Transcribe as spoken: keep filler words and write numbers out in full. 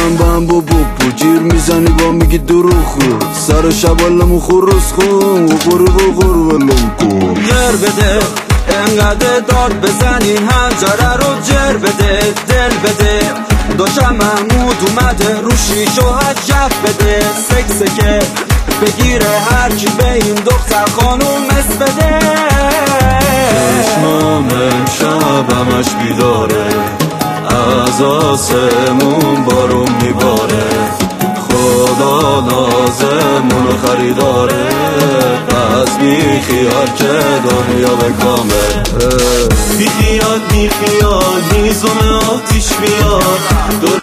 میرم با هم با بوبو جیر میزنی با میگی دروخ سر شبالمو خروس خون بخوری بخور ولم کن جر بده انقدر داد بزنی هنجره رو جر بده دل بده داشتم محمود اومده رو شیشو عجب بده سکسه که بگیره هرکی به این دختر خانوم مس بده چشمام امشب همش بیداره از آسمون بارون میباره خدا نازمونو خریداره پس بیخیال که دنیا به کامل بیخیال بیخیال هیزم آتیش بیار